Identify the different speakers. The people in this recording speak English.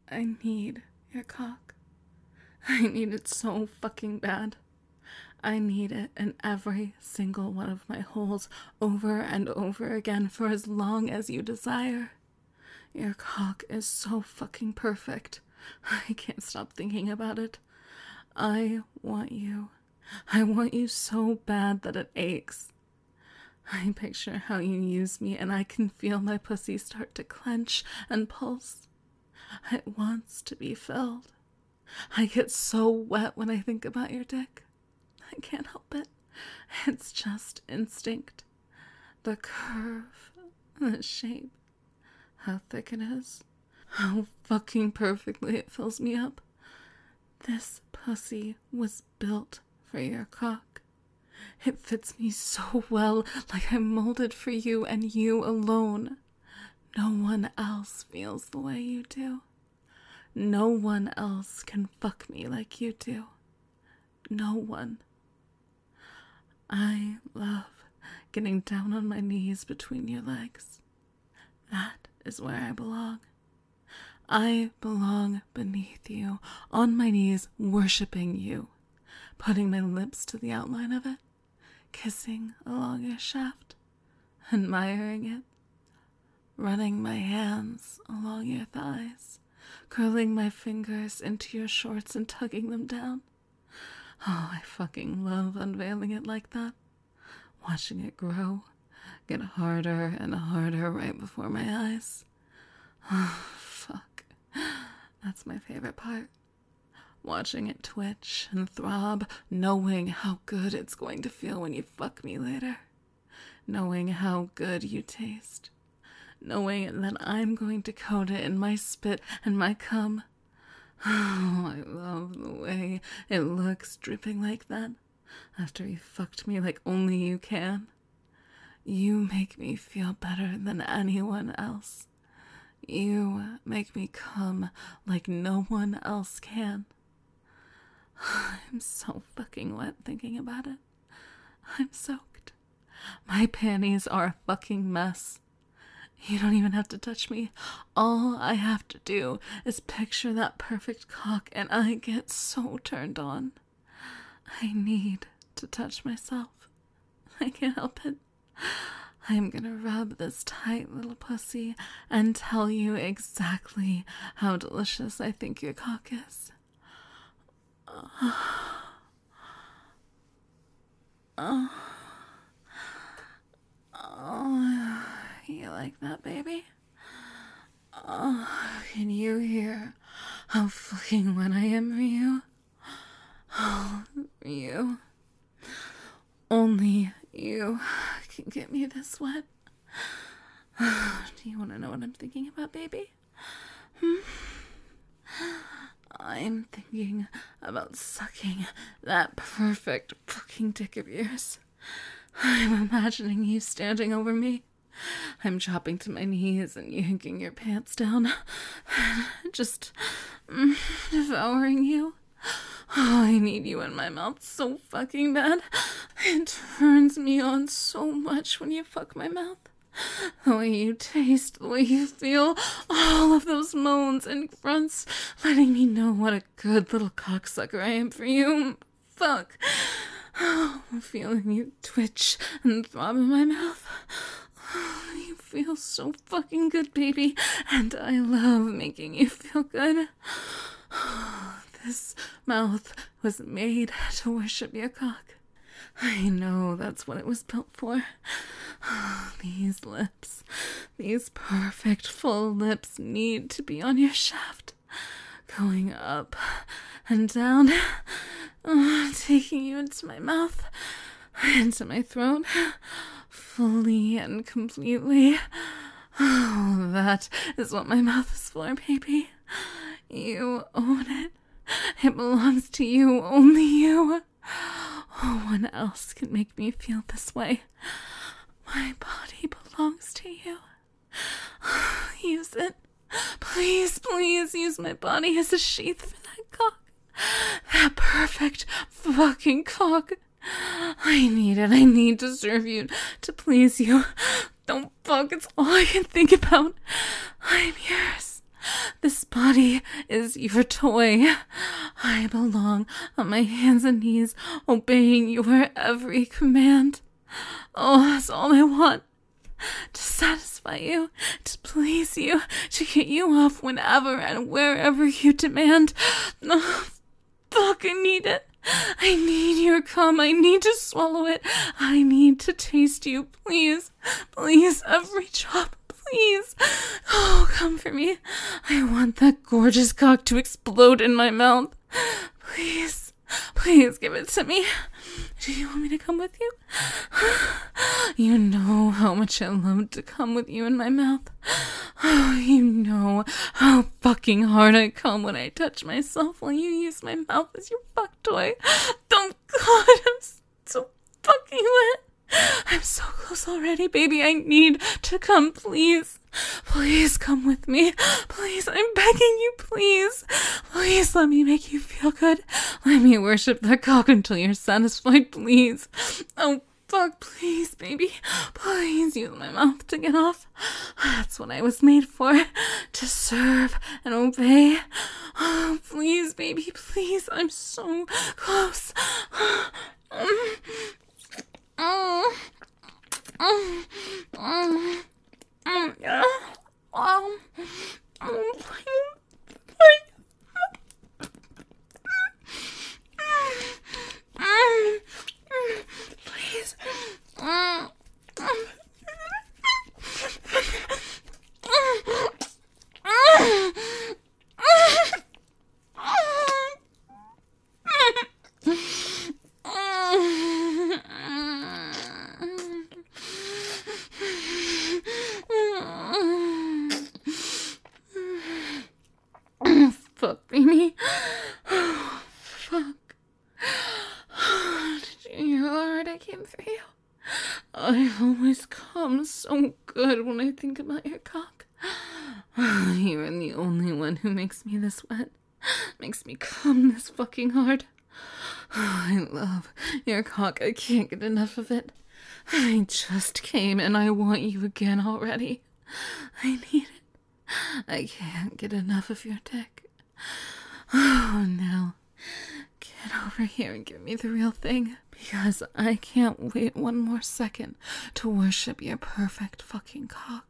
Speaker 1: I need your cock. I need it so fucking bad. I need it in every single one of my holes over and over again for as long as you desire. Your cock is so fucking perfect. I can't stop thinking about it. I want you. I want you so bad that it aches. I picture how you use me and I can feel my pussy start to clench and pulse. It wants to be filled. I get so wet when I think about your dick. I can't help it. It's just instinct. The curve, the shape, how thick it is, how fucking perfectly it fills me up. This pussy was built for your cock. It fits me so well, like I'm molded for you and you alone. No one else feels the way you do. No one else can fuck me like you do. No one. I love getting down on my knees between your legs. That is where I belong. I belong beneath you, on my knees, worshipping you, putting my lips to the outline of it, kissing along your shaft, admiring it, running my hands along your thighs, curling my fingers into your shorts and tugging them down. Oh, I fucking love unveiling it like that, watching it grow, get harder and harder right before my eyes. Oh, fuck. That's my favorite part. Watching it twitch and throb, knowing how good it's going to feel when you fuck me later. Knowing how good you taste. Knowing that I'm going to coat it in my spit and my cum. Oh, I love the way it looks dripping like that after you fucked me like only you can. You make me feel better than anyone else. You make me come like no one else can. I'm so fucking wet thinking about it. I'm soaked. My panties are a fucking mess. You don't even have to touch me. All I have to do is picture that perfect cock and I get so turned on. I need to touch myself. I can't help it. I'm gonna rub this tight little pussy and tell you exactly how delicious I think your cock is. You like that, baby? Oh, can you hear how fucking wet I am for you? Oh, for you. Only you can get me this wet. Do you want to know what I'm thinking about, baby? I'm thinking about sucking that perfect fucking dick of yours. I'm imagining you standing over me. I'm dropping to my knees and yanking your pants down. Just devouring you. Oh, I need you in my mouth so fucking bad. It turns me on so much when you fuck my mouth. The way you taste, the way you feel, all of those moans and grunts, letting me know what a good little cocksucker I am for you. Fuck. Oh, feeling you twitch and throb in my mouth. Oh, you feel so fucking good, baby, and I love making you feel good. Oh, this mouth was made to worship your cock. I know that's what it was built for. Oh, these lips, these perfect full lips need to be on your shaft, going up and down, taking you into my mouth, into my throat, fully and completely. Oh, that is what my mouth is for, baby. You own it. It belongs to you, only you. No one else can make me feel this way. My body belongs to you. Use it. Please, please use my body as a sheath for that cock. That perfect fucking cock. I need it. I need to serve you, to please you. Don't fuck. It's all I can think about. I'm yours. This body is your toy. I belong on my hands and knees, obeying your every command. Oh, that's all I want. To satisfy you, to please you, to get you off whenever and wherever you demand. Oh, fuck, I need it. I need your cum. I need to swallow it. I need to taste you. Please, please, every drop, please. Oh, come for me. I want that gorgeous cock to explode in my mouth. Please, please give it to me. Do you want me to come with you? You know how much I love to come with you in my mouth. Oh, you know how fucking hard I come when I touch myself while you use my mouth as your fuck toy. Oh God, I'm so fucking wet. I'm so close already, baby. I need to come, please. Please come with me. Please, I'm begging you, please. Please let me make you feel good. Let me worship that cock until you're satisfied, please. Oh, fuck, please, baby. Please use my mouth to get off. That's what I was made for. To serve and obey. Oh, please, baby, please. I'm so close. Please. Fuck, baby. Fuck. Did you hear how hard I came for you? I always come so good when I think about your cock. You're the only one who makes me this wet. Makes me come this fucking hard. I love your cock. I can't get enough of it. I just came and I want you again already. I need it. I can't get enough of your dick. Oh, now, get over here and give me the real thing, because I can't wait one more second to worship your perfect fucking cock.